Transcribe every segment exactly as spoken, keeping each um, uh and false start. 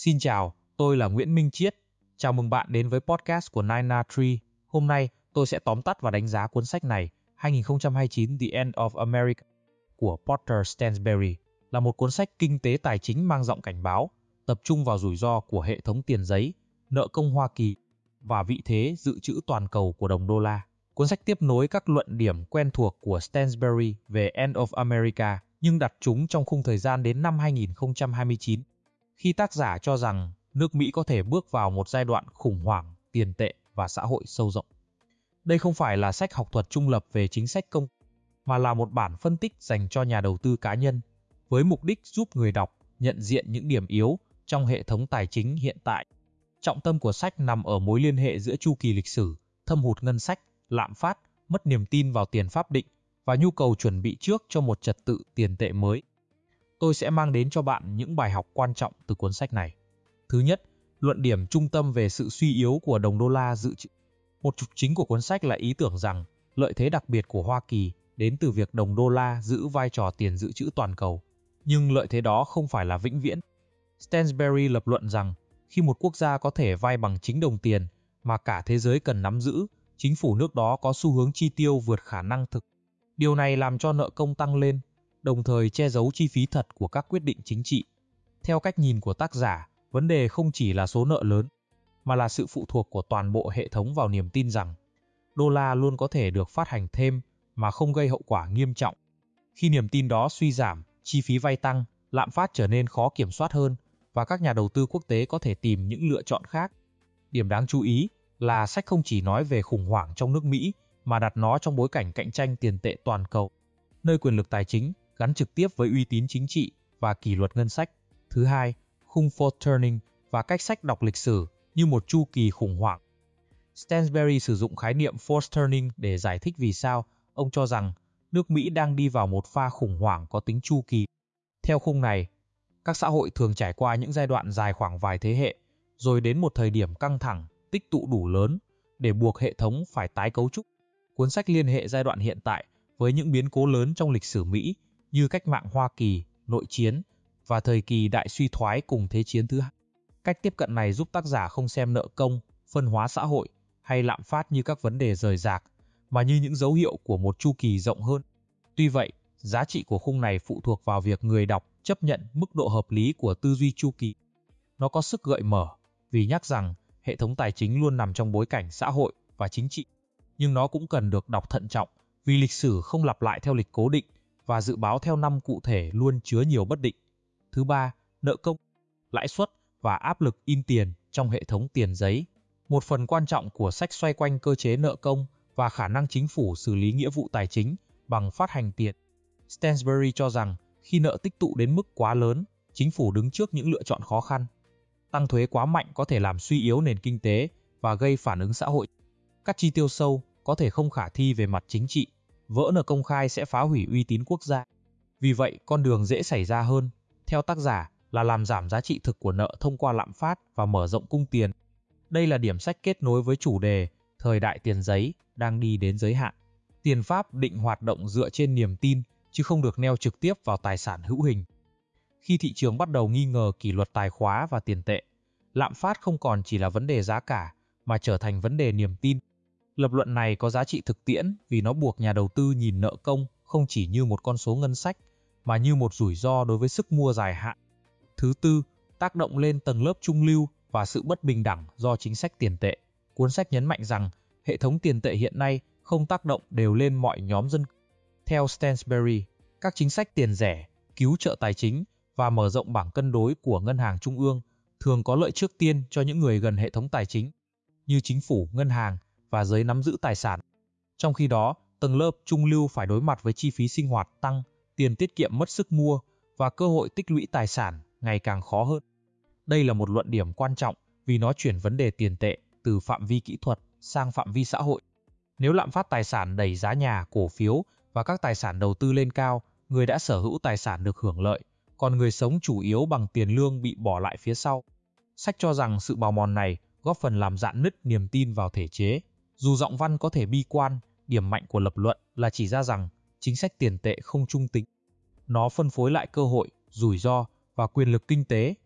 Xin chào, tôi là Nguyễn Minh Chiết. Chào mừng bạn đến với podcast của Nine Na Tree. Hôm nay, tôi sẽ tóm tắt và đánh giá cuốn sách này, hai không hai chín The End of America của Porter Stansberry, là một cuốn sách kinh tế tài chính mang giọng cảnh báo, tập trung vào rủi ro của hệ thống tiền giấy, nợ công Hoa Kỳ và vị thế dự trữ toàn cầu của đồng đô la. Cuốn sách tiếp nối các luận điểm quen thuộc của Stansberry về End of America, nhưng đặt chúng trong khung thời gian đến năm hai không hai chín, khi tác giả cho rằng nước Mỹ có thể bước vào một giai đoạn khủng hoảng tiền tệ và xã hội sâu rộng. Đây không phải là sách học thuật trung lập về chính sách công, mà là một bản phân tích dành cho nhà đầu tư cá nhân, với mục đích giúp người đọc nhận diện những điểm yếu trong hệ thống tài chính hiện tại. Trọng tâm của sách nằm ở mối liên hệ giữa chu kỳ lịch sử, thâm hụt ngân sách, lạm phát, mất niềm tin vào tiền pháp định và nhu cầu chuẩn bị trước cho một trật tự tiền tệ mới. Tôi sẽ mang đến cho bạn những bài học quan trọng từ cuốn sách này. Thứ nhất, luận điểm trung tâm về sự suy yếu của đồng đô la dự trữ. Một trục chính của cuốn sách là ý tưởng rằng lợi thế đặc biệt của Hoa Kỳ đến từ việc đồng đô la giữ vai trò tiền dự trữ toàn cầu. Nhưng lợi thế đó không phải là vĩnh viễn. Stansberry lập luận rằng khi một quốc gia có thể vay bằng chính đồng tiền mà cả thế giới cần nắm giữ, chính phủ nước đó có xu hướng chi tiêu vượt khả năng thực. Điều này làm cho nợ công tăng lên, đồng thời che giấu chi phí thật của các quyết định chính trị. Theo cách nhìn của tác giả, vấn đề không chỉ là số nợ lớn, mà là sự phụ thuộc của toàn bộ hệ thống vào niềm tin rằng đô la luôn có thể được phát hành thêm mà không gây hậu quả nghiêm trọng. Khi niềm tin đó suy giảm, chi phí vay tăng, lạm phát trở nên khó kiểm soát hơn và các nhà đầu tư quốc tế có thể tìm những lựa chọn khác. Điểm đáng chú ý là sách không chỉ nói về khủng hoảng trong nước Mỹ mà đặt nó trong bối cảnh cạnh tranh tiền tệ toàn cầu, nơi quyền lực tài chính gắn trực tiếp với uy tín chính trị và kỷ luật ngân sách. Thứ hai, khung Ford Turning và cách sách đọc lịch sử như một chu kỳ khủng hoảng. Stansberry sử dụng khái niệm Ford Turning để giải thích vì sao ông cho rằng nước Mỹ đang đi vào một pha khủng hoảng có tính chu kỳ. Theo khung này, các xã hội thường trải qua những giai đoạn dài khoảng vài thế hệ, rồi đến một thời điểm căng thẳng, tích tụ đủ lớn để buộc hệ thống phải tái cấu trúc. Cuốn sách liên hệ giai đoạn hiện tại với những biến cố lớn trong lịch sử Mỹ như cách mạng Hoa Kỳ, nội chiến và thời kỳ đại suy thoái cùng Thế chiến thứ hai. Cách tiếp cận này giúp tác giả không xem nợ công, phân hóa xã hội hay lạm phát như các vấn đề rời rạc, mà như những dấu hiệu của một chu kỳ rộng hơn. Tuy vậy, giá trị của khung này phụ thuộc vào việc người đọc chấp nhận mức độ hợp lý của tư duy chu kỳ. Nó có sức gợi mở vì nhắc rằng hệ thống tài chính luôn nằm trong bối cảnh xã hội và chính trị, nhưng nó cũng cần được đọc thận trọng vì lịch sử không lặp lại theo lịch cố định và dự báo theo năm cụ thể luôn chứa nhiều bất định. Thứ ba, nợ công, lãi suất và áp lực in tiền trong hệ thống tiền giấy. Một phần quan trọng của sách xoay quanh cơ chế nợ công và khả năng chính phủ xử lý nghĩa vụ tài chính bằng phát hành tiền. Stansberry cho rằng khi nợ tích tụ đến mức quá lớn, chính phủ đứng trước những lựa chọn khó khăn. Tăng thuế quá mạnh có thể làm suy yếu nền kinh tế và gây phản ứng xã hội. Các chi tiêu sâu có thể không khả thi về mặt chính trị, vỡ nợ công khai sẽ phá hủy uy tín quốc gia. Vì vậy, con đường dễ xảy ra hơn, theo tác giả, là làm giảm giá trị thực của nợ thông qua lạm phát và mở rộng cung tiền. Đây là điểm sách kết nối với chủ đề thời đại tiền giấy đang đi đến giới hạn. Tiền pháp định hoạt động dựa trên niềm tin, chứ không được neo trực tiếp vào tài sản hữu hình. Khi thị trường bắt đầu nghi ngờ kỷ luật tài khóa và tiền tệ, lạm phát không còn chỉ là vấn đề giá cả, mà trở thành vấn đề niềm tin. Lập luận này có giá trị thực tiễn vì nó buộc nhà đầu tư nhìn nợ công không chỉ như một con số ngân sách, mà như một rủi ro đối với sức mua dài hạn. Thứ tư, tác động lên tầng lớp trung lưu và sự bất bình đẳng do chính sách tiền tệ. Cuốn sách nhấn mạnh rằng hệ thống tiền tệ hiện nay không tác động đều lên mọi nhóm dân. Theo Stansberry, các chính sách tiền rẻ, cứu trợ tài chính và mở rộng bảng cân đối của ngân hàng trung ương thường có lợi trước tiên cho những người gần hệ thống tài chính, như chính phủ, ngân hàng và giới nắm giữ tài sản. Trong khi đó, tầng lớp trung lưu phải đối mặt với chi phí sinh hoạt tăng, tiền tiết kiệm mất sức mua và cơ hội tích lũy tài sản ngày càng khó hơn. Đây là một luận điểm quan trọng vì nó chuyển vấn đề tiền tệ từ phạm vi kỹ thuật sang phạm vi xã hội. Nếu lạm phát tài sản đẩy giá nhà, cổ phiếu và các tài sản đầu tư lên cao, người đã sở hữu tài sản được hưởng lợi, còn người sống chủ yếu bằng tiền lương bị bỏ lại phía sau. Sách cho rằng sự bào mòn này góp phần làm rạn nứt niềm tin vào thể chế. Dù giọng văn có thể bi quan, điểm mạnh của lập luận là chỉ ra rằng chính sách tiền tệ không trung tính. Nó phân phối lại cơ hội, rủi ro và quyền lực kinh tế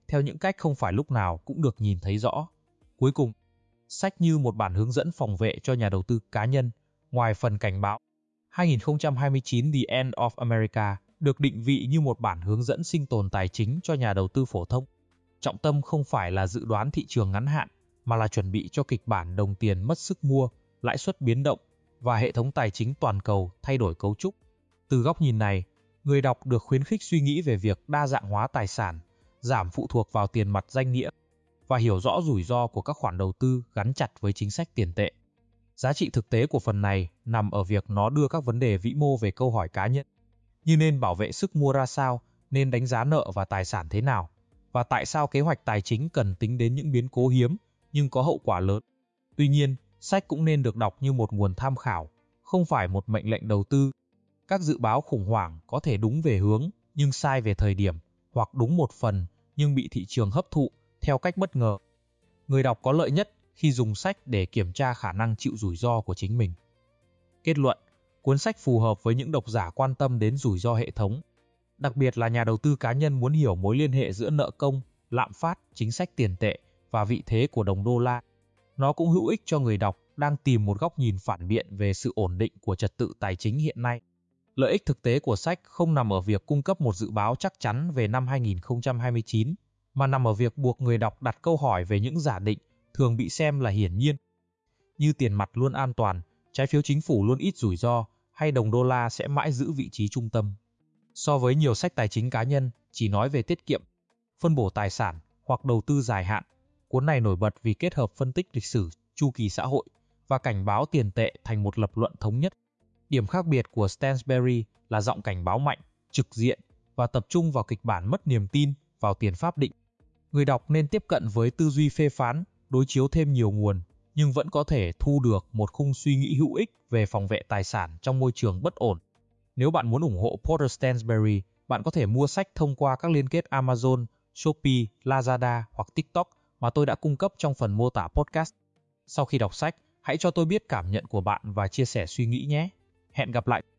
theo những cách không phải lúc nào cũng được nhìn thấy rõ. Cuối cùng, sách như một bản hướng dẫn phòng vệ cho nhà đầu tư cá nhân. Ngoài phần cảnh báo, hai không hai chín The End of America được định vị như một bản hướng dẫn sinh tồn tài chính cho nhà đầu tư phổ thông. Trọng tâm không phải là dự đoán thị trường ngắn hạn, mà là chuẩn bị cho kịch bản đồng tiền mất sức mua, lãi suất biến động và hệ thống tài chính toàn cầu thay đổi cấu trúc. Từ góc nhìn này, người đọc được khuyến khích suy nghĩ về việc đa dạng hóa tài sản, giảm phụ thuộc vào tiền mặt danh nghĩa và hiểu rõ rủi ro của các khoản đầu tư gắn chặt với chính sách tiền tệ. Giá trị thực tế của phần này nằm ở việc nó đưa các vấn đề vĩ mô về câu hỏi cá nhân, như nên bảo vệ sức mua ra sao, nên đánh giá nợ và tài sản thế nào, và tại sao kế hoạch tài chính cần tính đến những biến cố hiếm nhưng có hậu quả lớn. Tuy nhiên, sách cũng nên được đọc như một nguồn tham khảo, không phải một mệnh lệnh đầu tư. Các dự báo khủng hoảng có thể đúng về hướng nhưng sai về thời điểm, hoặc đúng một phần nhưng bị thị trường hấp thụ theo cách bất ngờ. Người đọc có lợi nhất khi dùng sách để kiểm tra khả năng chịu rủi ro của chính mình. Kết luận, cuốn sách phù hợp với những độc giả quan tâm đến rủi ro hệ thống, đặc biệt là nhà đầu tư cá nhân muốn hiểu mối liên hệ giữa nợ công, lạm phát, chính sách tiền tệ và vị thế của đồng đô la. Nó cũng hữu ích cho người đọc đang tìm một góc nhìn phản biện về sự ổn định của trật tự tài chính hiện nay. Lợi ích thực tế của sách không nằm ở việc cung cấp một dự báo chắc chắn về năm hai không hai chín, mà nằm ở việc buộc người đọc đặt câu hỏi về những giả định thường bị xem là hiển nhiên, như tiền mặt luôn an toàn, trái phiếu chính phủ luôn ít rủi ro, hay đồng đô la sẽ mãi giữ vị trí trung tâm. So với nhiều sách tài chính cá nhân chỉ nói về tiết kiệm, phân bổ tài sản hoặc đầu tư dài hạn, cuốn này nổi bật vì kết hợp phân tích lịch sử, chu kỳ xã hội và cảnh báo tiền tệ thành một lập luận thống nhất. Điểm khác biệt của Stansberry là giọng cảnh báo mạnh, trực diện và tập trung vào kịch bản mất niềm tin vào tiền pháp định. Người đọc nên tiếp cận với tư duy phê phán, đối chiếu thêm nhiều nguồn, nhưng vẫn có thể thu được một khung suy nghĩ hữu ích về phòng vệ tài sản trong môi trường bất ổn. Nếu bạn muốn ủng hộ Porter Stansberry, bạn có thể mua sách thông qua các liên kết Amazon, Shopee, Lazada hoặc TikTok mà tôi đã cung cấp trong phần mô tả podcast. Sau khi đọc sách, hãy cho tôi biết cảm nhận của bạn và chia sẻ suy nghĩ nhé. Hẹn gặp lại!